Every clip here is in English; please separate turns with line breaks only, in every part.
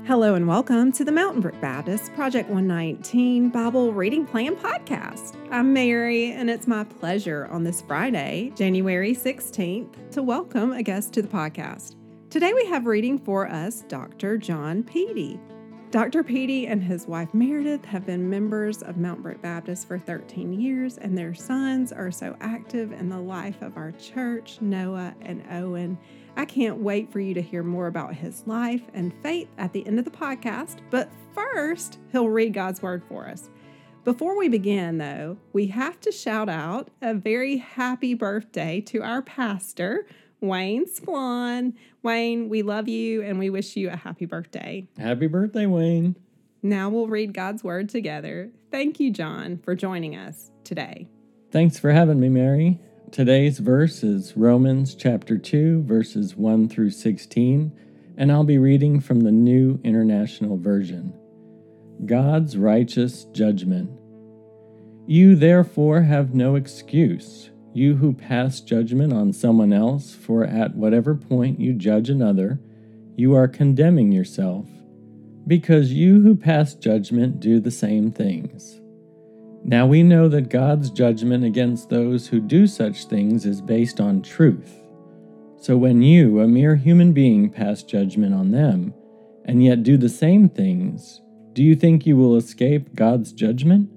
Hello and welcome to the Mountain Brook Baptist Project 119 Bible Reading Plan Podcast. I'm Mary, and it's my pleasure on this Friday, January 16th, to welcome a guest to the podcast. Today we have reading for us Dr. John Peedy. Dr. Peedy and his wife Meredith have been members of Mountain Brook Baptist for 13 years, and their sons are so active in the life of our church, Noah and Owen. I can't wait for you to hear more about his life and faith at the end of the podcast, but first, he'll read God's Word for us. Before we begin, though, we have to shout out a very happy birthday to our pastor, Wayne Splon. Wayne, we love you and we wish you a happy birthday.
Happy birthday, Wayne.
Now we'll read God's Word together. Thank you, John, for joining us today.
Thanks for having me, Mary. Today's verse is Romans chapter 2, verses 1 through 16, and I'll be reading from the New International Version. God's righteous judgment. You therefore have no excuse, you who pass judgment on someone else, for at whatever point you judge another, you are condemning yourself, because you who pass judgment do the same things. Now we know that God's judgment against those who do such things is based on truth. So when you, a mere human being, pass judgment on them, and yet do the same things, do you think you will escape God's judgment?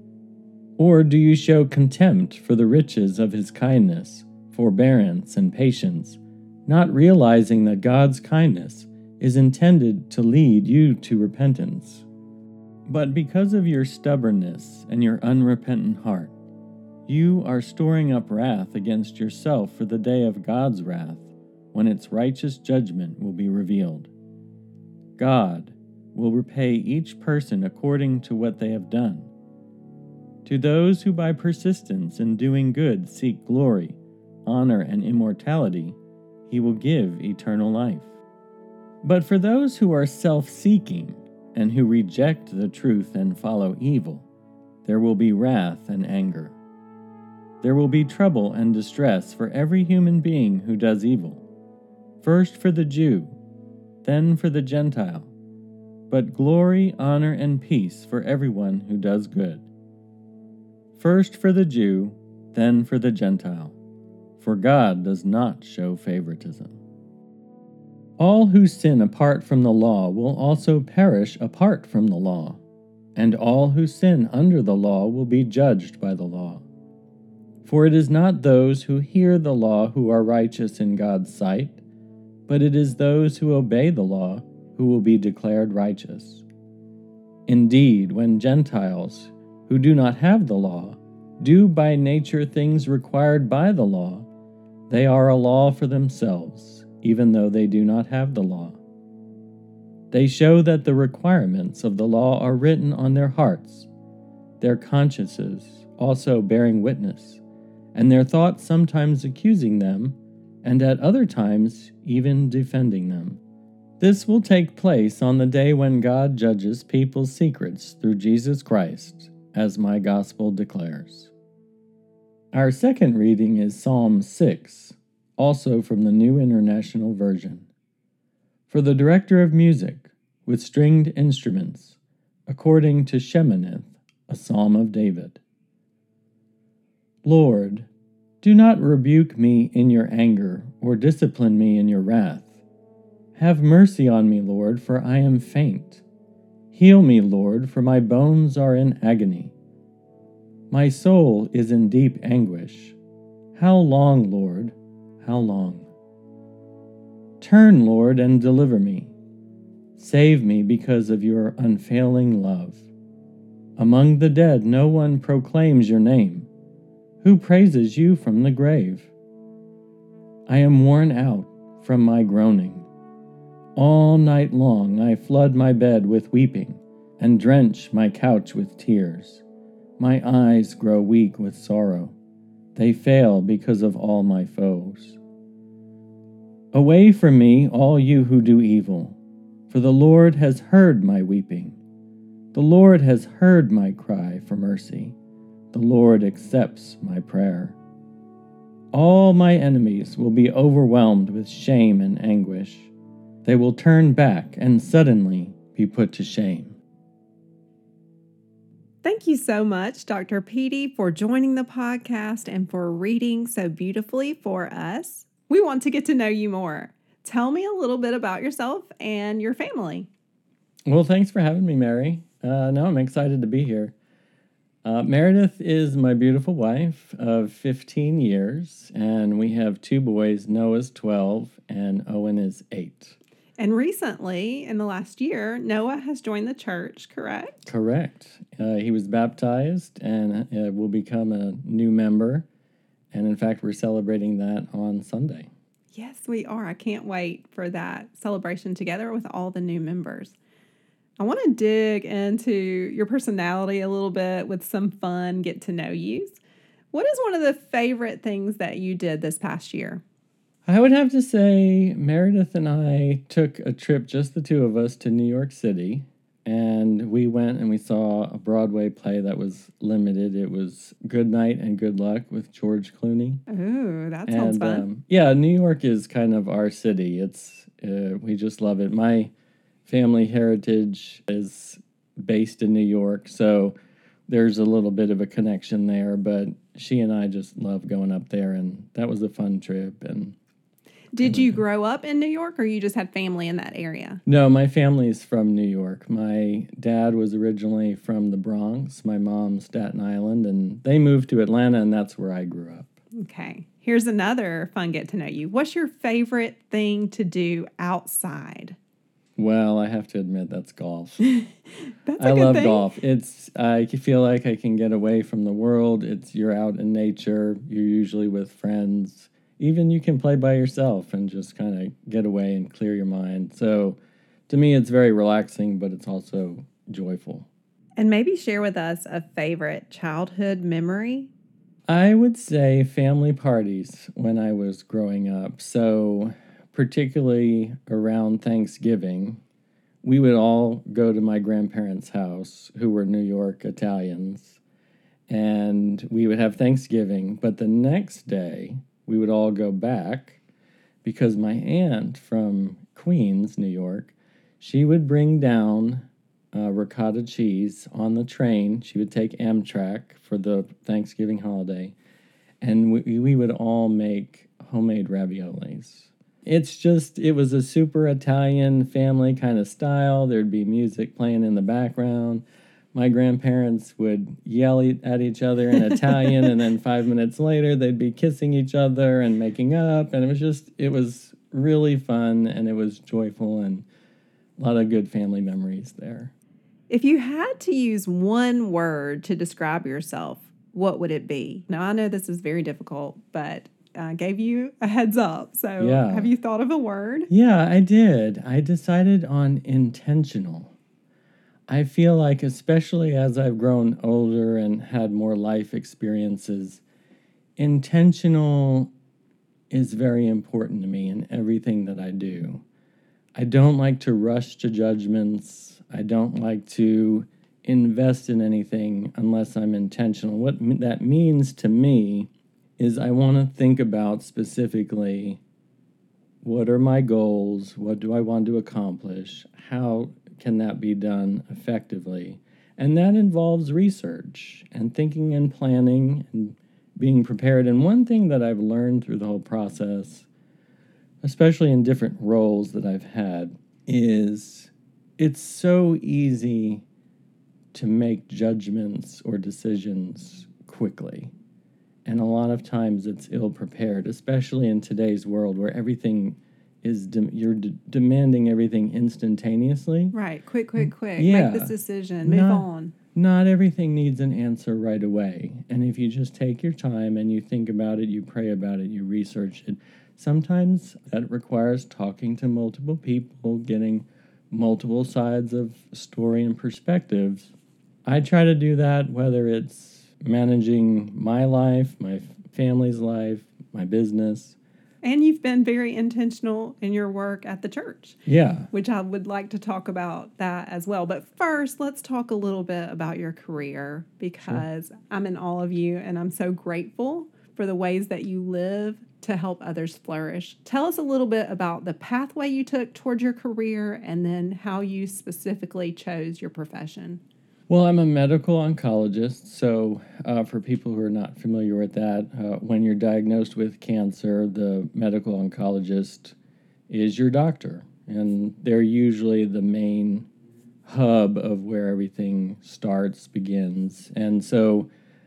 Or do you show contempt for the riches of His kindness, forbearance, and patience, not realizing that God's kindness is intended to lead you to repentance? But because of your stubbornness and your unrepentant heart, you are storing up wrath against yourself for the day of God's wrath, when its righteous judgment will be revealed. God will repay each person according to what they have done. To those who by persistence in doing good seek glory, honor, and immortality, He will give eternal life. But for those who are self-seeking, and who reject the truth and follow evil, there will be wrath and anger. There will be trouble and distress for every human being who does evil, first for the Jew, then for the Gentile, but glory, honor, and peace for everyone who does good. First for the Jew, then for the Gentile, for God does not show favoritism. All who sin apart from the law will also perish apart from the law, and all who sin under the law will be judged by the law. For it is not those who hear the law who are righteous in God's sight, but it is those who obey the law who will be declared righteous. Indeed, when Gentiles, who do not have the law, do by nature things required by the law, they are a law for themselves, even though they do not have the law. They show that the requirements of the law are written on their hearts, their consciences also bearing witness, and their thoughts sometimes accusing them, and at other times even defending them. This will take place on the day when God judges people's secrets through Jesus Christ, as my gospel declares. Our second reading is Psalm 6, also from the New International Version. For the director of music, with stringed instruments, according to Sheminith, a psalm of David. Lord, do not rebuke me in your anger, or discipline me in your wrath. Have mercy on me, Lord, for I am faint. Heal me, Lord, for my bones are in agony. My soul is in deep anguish. How long, Lord? How long? Turn, Lord, and deliver me. Save me because of your unfailing love. Among the dead no one proclaims your name. Who praises you from the grave? I am worn out from my groaning. All night long I flood my bed with weeping and drench my couch with tears. My eyes grow weak with sorrow. They fail because of all my foes. Away from me, all you who do evil, for the Lord has heard my weeping. The Lord has heard my cry for mercy. The Lord accepts my prayer. All my enemies will be overwhelmed with shame and anguish. They will turn back, and suddenly be put to shame.
Thank you so much, Dr. Petey, for joining the podcast and for reading so beautifully for us. We want to get to know you more. Tell me a little bit about yourself and your family.
Well, thanks for having me, Mary. No, I'm excited to be here. Meredith is my beautiful wife of 15 years, and we have 2 boys. Noah's 12 and Owen is 8.
And recently, in the last year, Noah has joined the church, correct?
Correct. He was baptized and will become a new member. And in fact, we're celebrating that on Sunday.
Yes, we are. I can't wait for that celebration together with all the new members. I want to dig into your personality a little bit with some fun get to know yous. What is one of the favorite things that you did this past year?
I would have to say Meredith and I took a trip, just the 2 of us, to New York City. And we went and we saw a Broadway play that was limited. It was Good Night and Good Luck with George Clooney.
Ooh, that sounds fun.
Yeah, New York is kind of our city. It's we just love it. My family heritage is based in New York, so there's a little bit of a connection there. But she and I just love going up there, and that was a fun trip. And
did you grow up in New York, or you just had family in that area?
No, my family's from New York. My dad was originally from the Bronx, my mom's Staten Island, and they moved to Atlanta, and that's where I grew up.
Okay. Here's another fun get to know you. What's your favorite thing to do outside?
Well, I have to admit that's golf.
That's
I
a good
love
thing.
golf. I feel like I can get away from the world. You're out in nature. You're usually with friends. Even you can play by yourself and just kind of get away and clear your mind. So to me, it's very relaxing, but it's also joyful.
And maybe share with us a favorite childhood memory.
I would say family parties when I was growing up. So particularly around Thanksgiving, we would all go to my grandparents' house, who were New York Italians, and we would have Thanksgiving. But the next day, we would all go back because my aunt from Queens, New York, she would bring down ricotta cheese on the train. She would take Amtrak for the Thanksgiving holiday, and we would all make homemade raviolis. It was a super Italian family kind of style. There'd be music playing in the background. My grandparents would yell at each other in Italian, and then 5 minutes later, they'd be kissing each other and making up. And it was really fun, and it was joyful, and a lot of good family memories there.
If you had to use one word to describe yourself, what would it be? Now, I know this is very difficult, but I gave you a heads up. So
Yeah.
Have you thought of a word?
Yeah, I did. I decided on intentional. I feel like, especially as I've grown older and had more life experiences, intentional is very important to me in everything that I do. I don't like to rush to judgments. I don't like to invest in anything unless I'm intentional. What that means to me is I want to think about specifically, what are my goals? What do I want to accomplish? How can that be done effectively? And that involves research and thinking and planning and being prepared. And one thing that I've learned through the whole process, especially in different roles that I've had, is it's so easy to make judgments or decisions quickly. And a lot of times it's ill-prepared, especially in today's world where everything is you're demanding everything instantaneously.
Right. Quick.
Yeah.
Make this decision. Move on.
Not everything needs an answer right away. And if you just take your time and you think about it, you pray about it, you research it, sometimes that requires talking to multiple people, getting multiple sides of story and perspectives. I try to do that, whether it's managing my life, my family's life, my business.
And you've been very intentional in your work at the church.
Yeah.
Which I would like to talk about that as well. But first, let's talk a little bit about your career, because I'm in awe of you and I'm so grateful for the ways that you live to help others flourish. Tell us a little bit about the pathway you took toward your career and then how you specifically chose your profession.
Well, I'm a medical oncologist, so for people who are not familiar with that, when you're diagnosed with cancer, the medical oncologist is your doctor, and they're usually the main hub of where everything begins. And so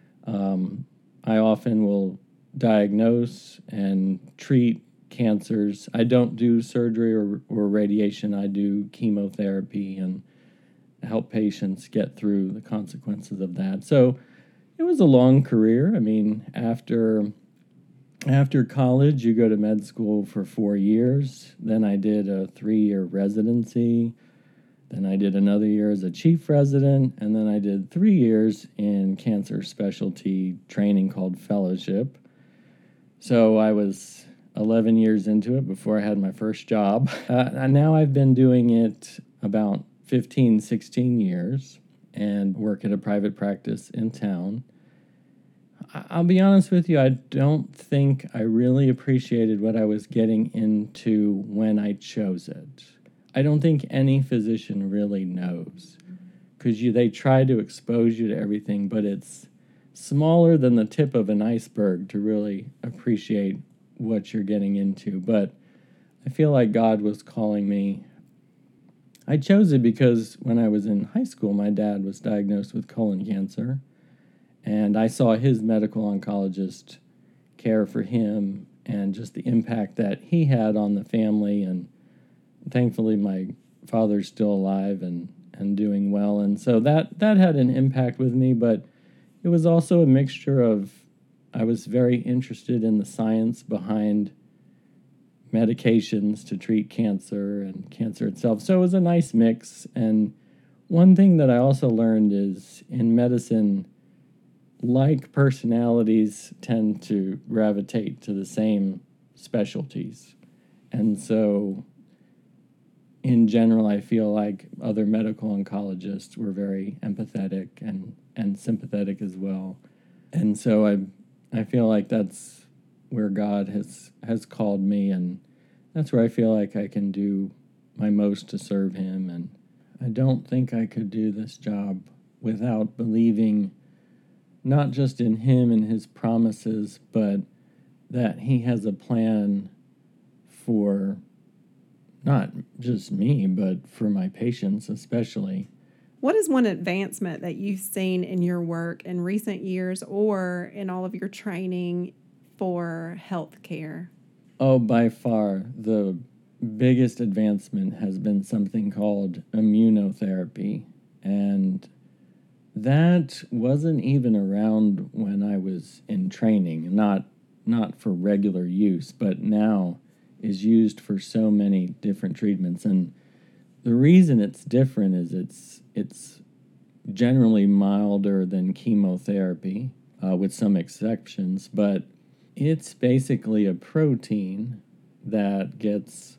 I often will diagnose and treat cancers. I don't do surgery or radiation. I do chemotherapy and help patients get through the consequences of that. So it was a long career. I mean, after college, you go to med school for 4 years. Then I did a 3-year residency. Then I did another year as a chief resident. And then I did 3 years in cancer specialty training called fellowship. So I was 11 years into it before I had my first job. And now I've been doing it about 15, 16 years and work at a private practice in town. I'll be honest with you, I don't think I really appreciated what I was getting into when I chose it. I don't think any physician really knows because they try to expose you to everything, but it's smaller than the tip of an iceberg to really appreciate what you're getting into. But I feel like God was calling me. I chose it because when I was in high school, my dad was diagnosed with colon cancer, and I saw his medical oncologist care for him and just the impact that he had on the family. And thankfully, my father's still alive and doing well. And so that had an impact with me, but it was also a mixture of, I was very interested in the science behind medications to treat cancer and cancer itself. So it was a nice mix. And one thing that I also learned is in medicine, like personalities tend to gravitate to the same specialties. And so in general, I feel like other medical oncologists were very empathetic and sympathetic as well. And so I feel like that's where God has called me, and that's where I feel like I can do my most to serve him. And I don't think I could do this job without believing not just in him and his promises, but that he has a plan for not just me, but for my patients especially.
What is one advancement that you've seen in your work in recent years or in all of your training for healthcare?
Oh, by far, the biggest advancement has been something called immunotherapy. And that wasn't even around when I was in training, not for regular use, but now is used for so many different treatments. And the reason it's different is it's generally milder than chemotherapy, with some exceptions, but it's basically a protein that gets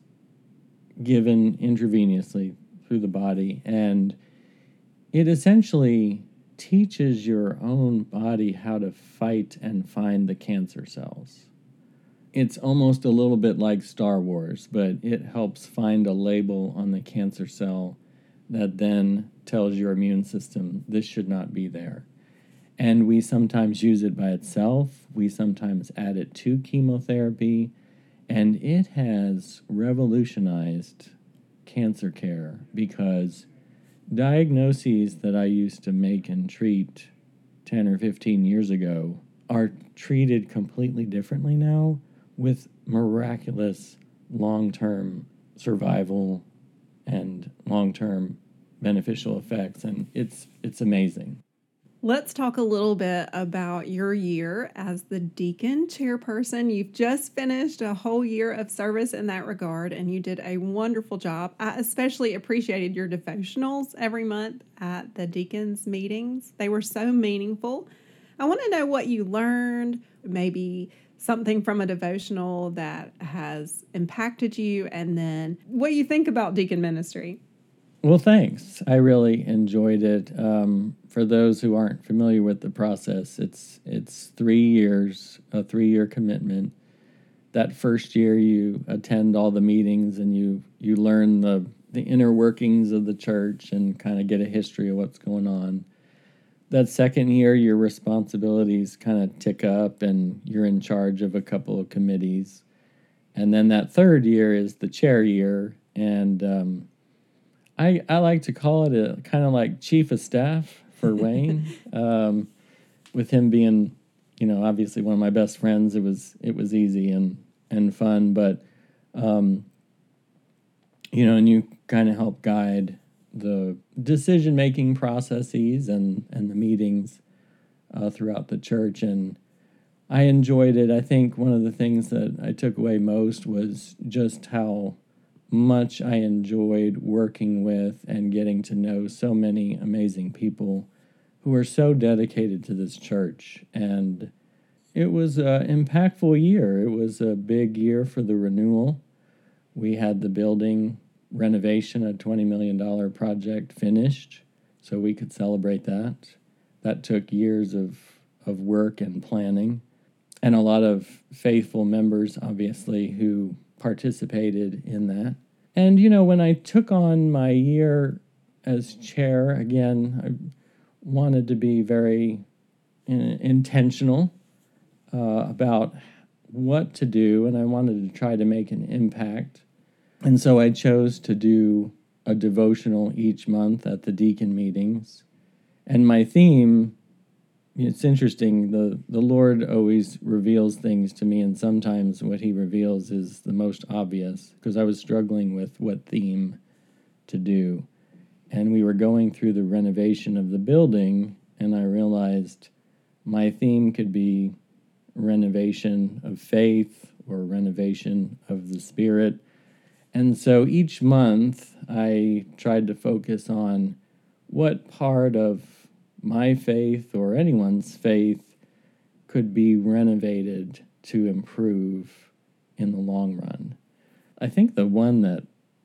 given intravenously through the body, and it essentially teaches your own body how to fight and find the cancer cells. It's almost a little bit like Star Wars, but it helps find a label on the cancer cell that then tells your immune system this should not be there. And we sometimes use it by itself. We sometimes add it to chemotherapy. And it has revolutionized cancer care because diagnoses that I used to make and treat 10 or 15 years ago are treated completely differently now with miraculous long-term survival and long-term beneficial effects. And it's amazing.
Let's talk a little bit about your year as the deacon chairperson. You've just finished a whole year of service in that regard, and you did a wonderful job. I especially appreciated your devotionals every month at the deacons' meetings. They were so meaningful. I want to know what you learned, maybe something from a devotional that has impacted you, and then what you think about deacon ministry.
Well, thanks. I really enjoyed it. For those who aren't familiar with the process, it's 3 years, a 3-year commitment. That first year, you attend all the meetings and you learn the inner workings of the church and kind of get a history of what's going on. That second year, your responsibilities kind of tick up and you're in charge of a couple of committees. And then that third year is the chair year, and I like to call it a kind of like chief of staff for Wayne. With him being, obviously one of my best friends, it was easy and fun. But and you kind of help guide the decision making processes and the meetings throughout the church, and I enjoyed it. I think one of the things that I took away most was just how much I enjoyed working with and getting to know so many amazing people who are so dedicated to this church. And it was an impactful year. It was a big year for the renewal. We had the building renovation, a $20 million project, finished, so we could celebrate that. That took years of work and planning, and a lot of faithful members, obviously, who participated in that. And, when I took on my year as chair, again, I wanted to be very intentional about what to do, and I wanted to try to make an impact. And so I chose to do a devotional each month at the deacon meetings. And my theme, it's interesting, the Lord always reveals things to me, and sometimes what he reveals is the most obvious, because I was struggling with what theme to do. And we were going through the renovation of the building, and I realized my theme could be renovation of faith or renovation of the spirit. And so each month I tried to focus on what part of my faith or anyone's faith could be renovated to improve in the long run. I think the one that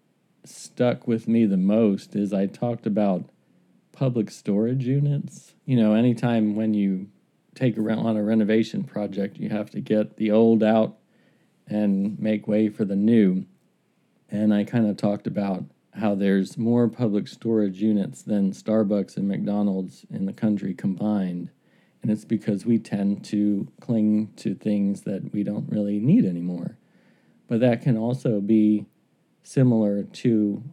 stuck with me the most is I talked about public storage units. Anytime when you take on a renovation project, you have to get the old out and make way for the new. And I kind of talked about how there's more public storage units than Starbucks and McDonald's in the country combined. And it's because we tend to cling to things that we don't really need anymore. But that can also be similar to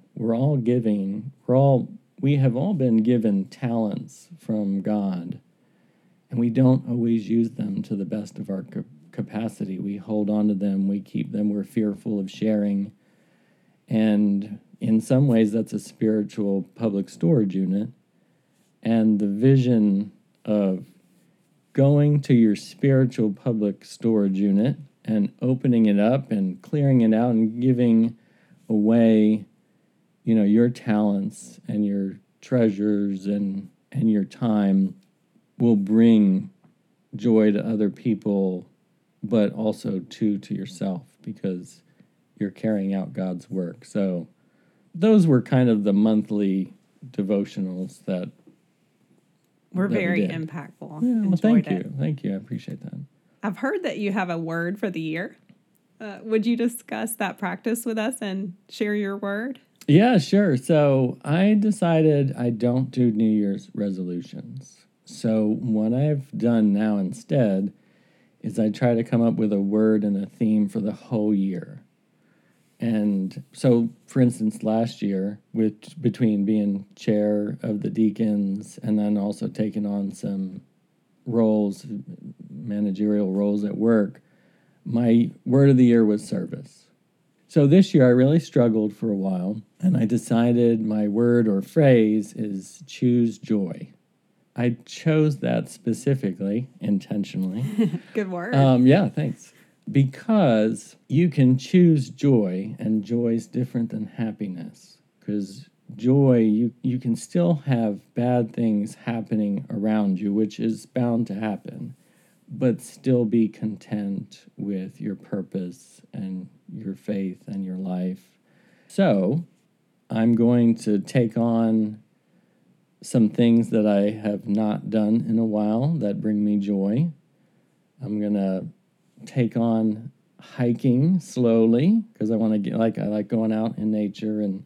we have all been given talents from God, and we don't always use them to the best of our capacity. We hold on to them, we keep them, we're fearful of sharing. And in some ways, that's a spiritual public storage unit. And the vision of going to your spiritual public storage unit and opening it up and clearing it out and giving away, your talents and your treasures and your time will bring joy to other people, but also to yourself, because you're carrying out God's work. So those were kind of the monthly devotionals that
were very
we
impactful.
Yeah, well, thank you. I appreciate that.
I've heard that you have a word for the year. Would you discuss that practice with us and share your word?
Yeah, sure. So I decided I don't do New Year's resolutions. So what I've done now instead is I try to come up with a word and a theme for the whole year. And so, for instance, last year, between being chair of the deacons and then also taking on some managerial roles at work, my word of the year was service. So this year I really struggled for a while, and I decided my word or phrase is choose joy. I chose that specifically, intentionally.
Good word.
Yeah, thanks. Because you can choose joy, and joy is different than happiness. Because joy, you can still have bad things happening around you, which is bound to happen, but still be content with your purpose and your faith and your life. So I'm going to take on some things that I have not done in a while that bring me joy. I'm going to take on hiking slowly because I want to I like going out in nature, and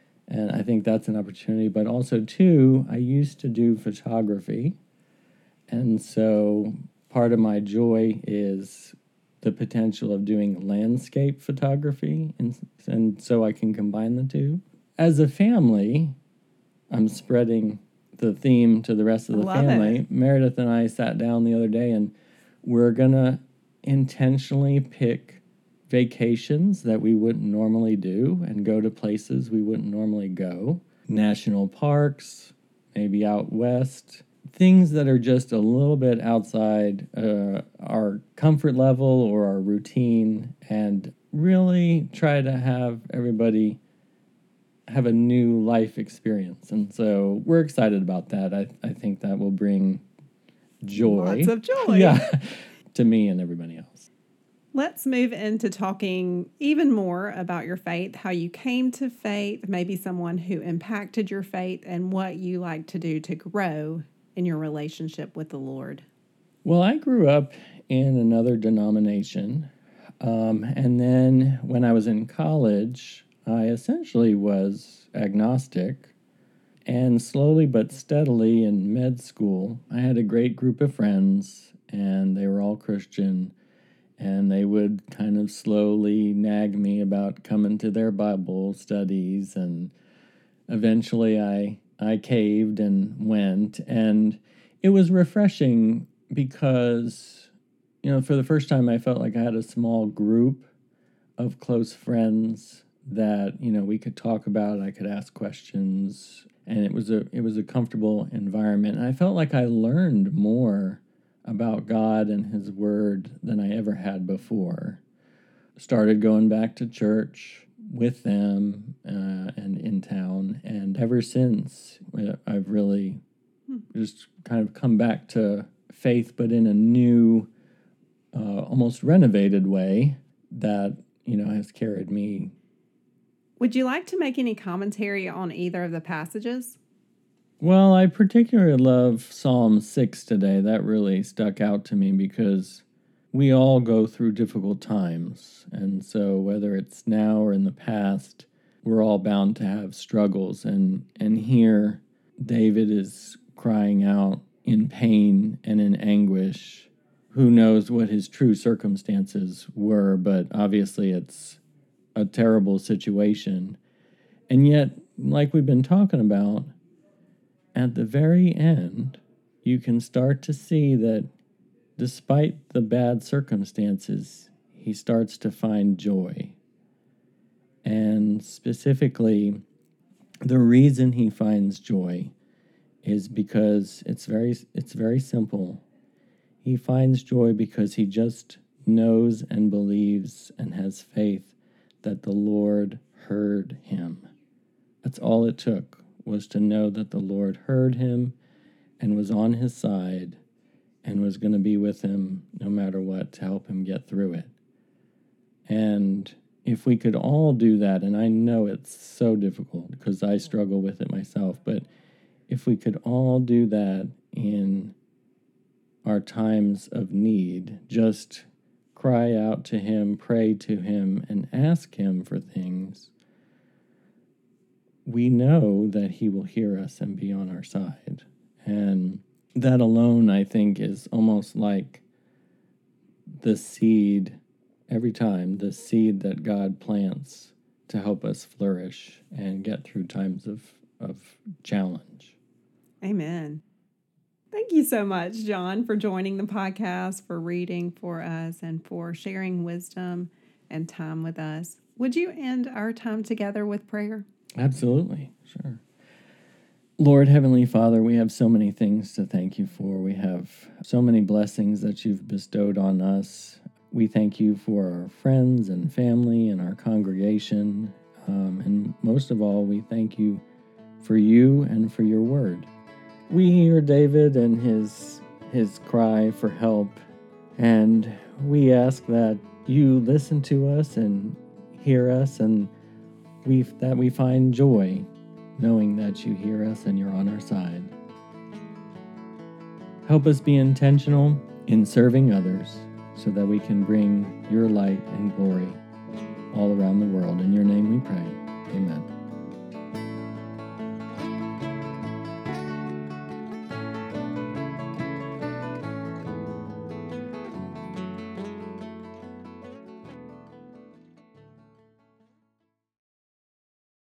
I think that's an opportunity. But also too, I used to do photography, and so part of my joy is the potential of doing landscape photography, and so I can combine the two. As a family, I'm spreading the theme to the rest of the family.
It.
Meredith and I sat down the other day, and we're going to intentionally pick vacations that we wouldn't normally do and go to places we wouldn't normally go. National parks, maybe out west, things that are just a little bit outside our comfort level or our routine, and really try to have everybody have a new life experience. And so we're excited about that. I think that will bring joy.
Lots of joy.
Yeah, to me and everybody else.
Let's move into talking even more about your faith, how you came to faith, maybe someone who impacted your faith, and what you like to do to grow in your relationship with the Lord.
Well, I grew up in another denomination. And then when I was in college, I essentially was agnostic. And slowly but steadily in med school, I had a great group of friends, and they were all Christian. And they would kind of slowly nag me about coming to their Bible studies. And eventually I caved and went. And it was refreshing because, for the first time I felt like I had a small group of close friends that, we could talk about. I could ask questions. And it was a comfortable environment. And I felt like I learned more about God and His Word than I ever had before. Started going back to church with them and in town. And ever since, I've really just kind of come back to faith, but in a new, almost renovated way that, has carried me.
Would you like to make any commentary on either of the passages?
Well, I particularly love Psalm 6 today. That really stuck out to me because we all go through difficult times. And so whether it's now or in the past, we're all bound to have struggles. And here, David is crying out in pain and in anguish. Who knows what his true circumstances were, but obviously it's a terrible situation. And yet, like we've been talking about, at the very end, you can start to see that despite the bad circumstances, he starts to find joy. And specifically, the reason he finds joy is because it's very simple. He finds joy because he just knows and believes and has faith that the Lord heard him. That's all it took, was to know that the Lord heard him and was on his side and was going to be with him no matter what to help him get through it. And if we could all do that, and I know it's so difficult because I struggle with it myself, but if we could all do that in our times of need, just cry out to him, pray to him, and ask him for things, we know that he will hear us and be on our side. And that alone, I think, is almost like the seed, every time, the seed that God plants to help us flourish and get through times of challenge.
Amen. Thank you so much, John, for joining the podcast, for reading for us, and for sharing wisdom and time with us. Would you end our time together with prayer?
Absolutely, sure. Lord, Heavenly Father, we have so many things to thank you for. We have so many blessings that you've bestowed on us. We thank you for our friends and family and our congregation. And most of all, we thank you for you and for your word. We hear David and his cry for help, and we ask that you listen to us and hear us and that we find joy knowing that you hear us and you're on our side. Help us be intentional in serving others so that we can bring your light and glory all around the world. In your name we pray. Amen.